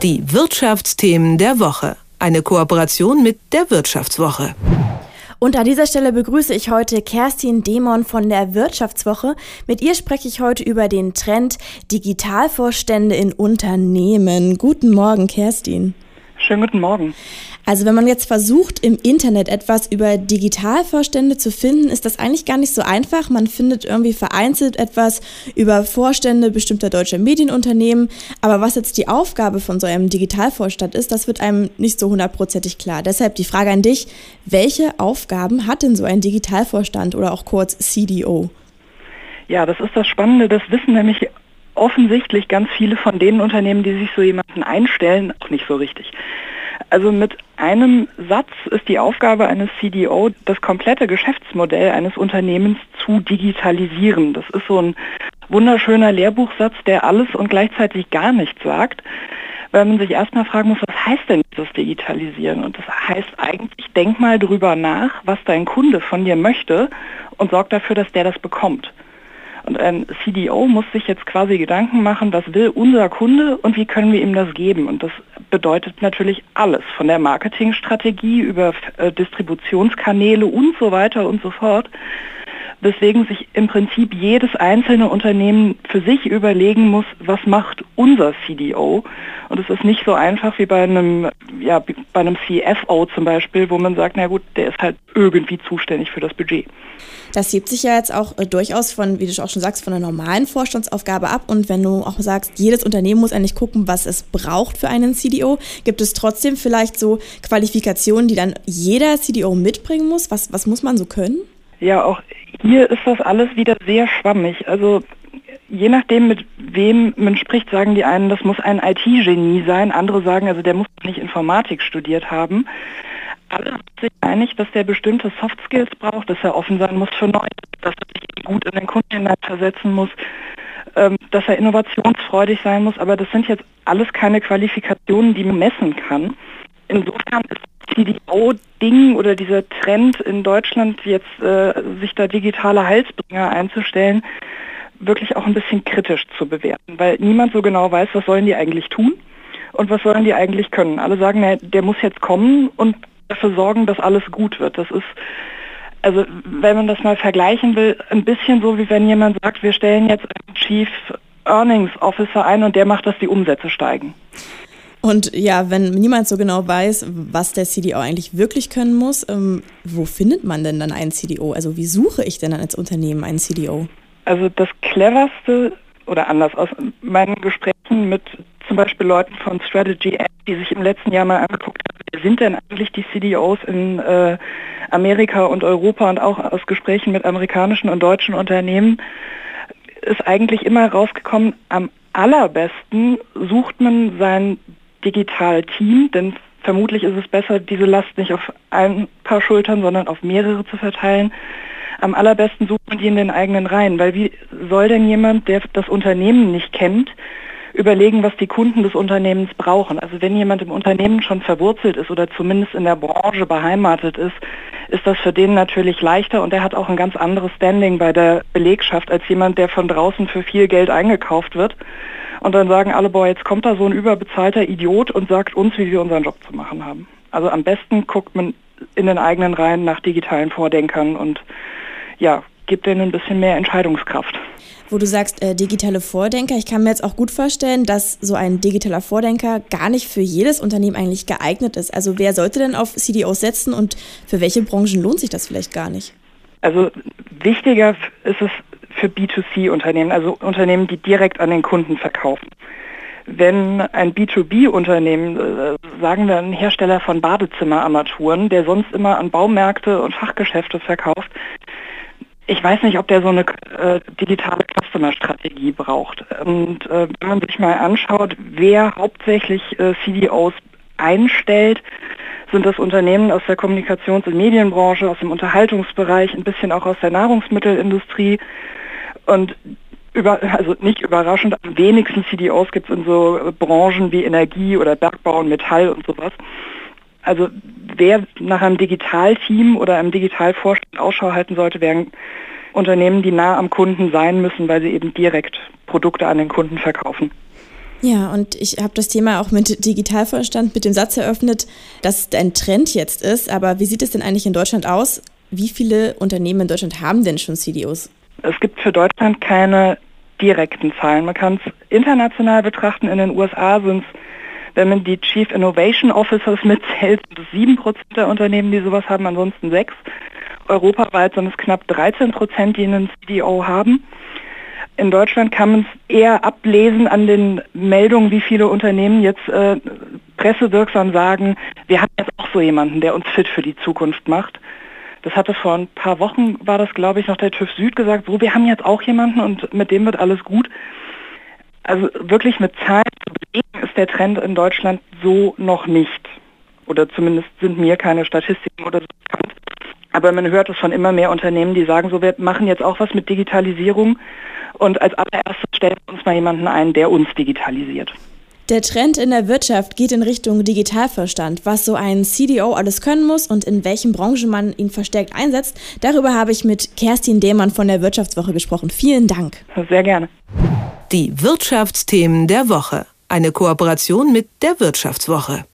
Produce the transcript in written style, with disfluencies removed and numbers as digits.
Die Wirtschaftsthemen der Woche. Eine Kooperation mit der Wirtschaftswoche. Und an dieser Stelle begrüße ich heute Kerstin Demon von der Wirtschaftswoche. Mit ihr spreche ich heute über den Trend Digitalvorstände in Unternehmen. Guten Morgen, Kerstin. Schönen guten Morgen. Also wenn man jetzt versucht, im Internet etwas über Digitalvorstände zu finden, ist das eigentlich gar nicht so einfach. Man findet irgendwie vereinzelt etwas über Vorstände bestimmter deutscher Medienunternehmen. Aber was jetzt die Aufgabe von so einem Digitalvorstand ist, das wird einem nicht so hundertprozentig klar. Deshalb die Frage an dich, welche Aufgaben hat denn so ein Digitalvorstand oder auch kurz CDO? Ja, das ist das Spannende. Das wissen nämlich offensichtlich ganz viele von den Unternehmen, die sich so jemanden einstellen, auch nicht so richtig. Also mit einem Satz ist die Aufgabe eines CDO, das komplette Geschäftsmodell eines Unternehmens zu digitalisieren. Das ist so ein wunderschöner Lehrbuchsatz, der alles und gleichzeitig gar nichts sagt, weil man sich erstmal fragen muss, was heißt denn dieses Digitalisieren? Und das heißt eigentlich, denk mal drüber nach, was dein Kunde von dir möchte und sorg dafür, dass der das bekommt. Und ein CDO muss sich jetzt quasi Gedanken machen, was will unser Kunde und wie können wir ihm das geben? Und das bedeutet natürlich alles, von der Marketingstrategie über Distributionskanäle und so weiter und so fort. Weswegen sich im Prinzip jedes einzelne Unternehmen für sich überlegen muss, was macht unser CDO? Und es ist nicht so einfach wie bei einem CFO zum Beispiel, wo man sagt, na gut, der ist halt irgendwie zuständig für das Budget. Das hebt sich ja jetzt auch durchaus von, wie du auch schon sagst, von einer normalen Vorstandsaufgabe ab. Und wenn du auch sagst, jedes Unternehmen muss eigentlich gucken, was es braucht für einen CDO, gibt es trotzdem vielleicht so Qualifikationen, die dann jeder CDO mitbringen muss? Was muss man so können? Ja, auch hier ist das alles wieder sehr schwammig. Also je nachdem, mit wem man spricht, sagen die einen, das muss ein IT-Genie sein. Andere sagen, also der muss nicht Informatik studiert haben. Alle sind sich einig, dass der bestimmte Soft Skills braucht, dass er offen sein muss für Neues, dass er sich gut in den Kunden hineinversetzen muss, dass er innovationsfreudig sein muss. Aber das sind jetzt alles keine Qualifikationen, die man messen kann. Insofern ist CDO-Ding oder dieser Trend in Deutschland jetzt, sich da digitale Heilsbringer einzustellen, wirklich auch ein bisschen kritisch zu bewerten, weil niemand so genau weiß, was sollen die eigentlich tun und was sollen die eigentlich können. Alle sagen, na, der muss jetzt kommen und dafür sorgen, dass alles gut wird. Das ist, also wenn man das mal vergleichen will, ein bisschen so, wie wenn jemand sagt, wir stellen jetzt einen Chief Earnings Officer ein und der macht, dass die Umsätze steigen. Und ja, wenn niemand so genau weiß, was der CDO eigentlich wirklich können muss, wo findet man denn dann einen CDO? Also wie suche ich denn dann als Unternehmen einen CDO? Also das Cleverste, oder anders, aus meinen Gesprächen mit zum Beispiel Leuten von Strategy Act, die sich im letzten Jahr mal angeguckt haben, wer sind denn eigentlich die CDOs in Amerika und Europa, und auch aus Gesprächen mit amerikanischen und deutschen Unternehmen, ist eigentlich immer rausgekommen, am allerbesten sucht man sein Digital-Team, denn vermutlich ist es besser, diese Last nicht auf ein paar Schultern, sondern auf mehrere zu verteilen. Am allerbesten sucht man die in den eigenen Reihen, weil wie soll denn jemand, der das Unternehmen nicht kennt, überlegen, was die Kunden des Unternehmens brauchen? Also wenn jemand im Unternehmen schon verwurzelt ist oder zumindest in der Branche beheimatet ist, ist das für den natürlich leichter, und er hat auch ein ganz anderes Standing bei der Belegschaft als jemand, der von draußen für viel Geld eingekauft wird. Und dann sagen alle, boah, jetzt kommt da so ein überbezahlter Idiot und sagt uns, wie wir unseren Job zu machen haben. Also am besten guckt man in den eigenen Reihen nach digitalen Vordenkern und ja, gibt denen ein bisschen mehr Entscheidungskraft. Wo du sagst, digitale Vordenker, ich kann mir jetzt auch gut vorstellen, dass so ein digitaler Vordenker gar nicht für jedes Unternehmen eigentlich geeignet ist. Also wer sollte denn auf CDOs setzen und für welche Branchen lohnt sich das vielleicht gar nicht? Also wichtiger ist es für B2C-Unternehmen, also Unternehmen, die direkt an den Kunden verkaufen. Wenn ein B2B-Unternehmen, sagen wir ein Hersteller von Badezimmerarmaturen, der sonst immer an Baumärkte und Fachgeschäfte verkauft, ich weiß nicht, ob der so eine digitale Customer-Strategie braucht. Und wenn man sich mal anschaut, wer hauptsächlich CDOs einstellt, sind das Unternehmen aus der Kommunikations- und Medienbranche, aus dem Unterhaltungsbereich, ein bisschen auch aus der Nahrungsmittelindustrie. Und also nicht überraschend, am wenigsten CDOs gibt es in so Branchen wie Energie oder Bergbau und Metall und sowas. Also wer nach einem Digitalteam oder einem Digitalvorstand Ausschau halten sollte, wären Unternehmen, die nah am Kunden sein müssen, weil sie eben direkt Produkte an den Kunden verkaufen. Ja, und ich habe das Thema auch mit Digitalvorstand mit dem Satz eröffnet, dass es ein Trend jetzt ist. Aber wie sieht es denn eigentlich in Deutschland aus? Wie viele Unternehmen in Deutschland haben denn schon CDOs? Es gibt für Deutschland keine direkten Zahlen. Man kann es international betrachten. In den USA sind es, wenn man die Chief Innovation Officers mitzählt, sind es 7% der Unternehmen, die sowas haben, ansonsten 6%. Europaweit sind es knapp 13%, die einen CDO haben. In Deutschland kann man es eher ablesen an den Meldungen, wie viele Unternehmen jetzt pressewirksam sagen, wir haben jetzt auch so jemanden, der uns fit für die Zukunft macht. Das hatte vor ein paar Wochen, war das glaube ich noch der TÜV Süd gesagt, so wir haben jetzt auch jemanden und mit dem wird alles gut. Also wirklich mit Zahlen zu belegen ist der Trend in Deutschland so noch nicht. Oder zumindest sind mir keine Statistiken oder so bekannt. Aber man hört es von immer mehr Unternehmen, die sagen so, wir machen jetzt auch was mit Digitalisierung und als allererstes stellen wir uns mal jemanden ein, der uns digitalisiert. Der Trend in der Wirtschaft geht in Richtung Digitalvorstand. Was so ein CDO alles können muss und in welchen Branchen man ihn verstärkt einsetzt, darüber habe ich mit Kerstin Dehmann von der Wirtschaftswoche gesprochen. Vielen Dank. Sehr gerne. Die Wirtschaftsthemen der Woche. Eine Kooperation mit der Wirtschaftswoche.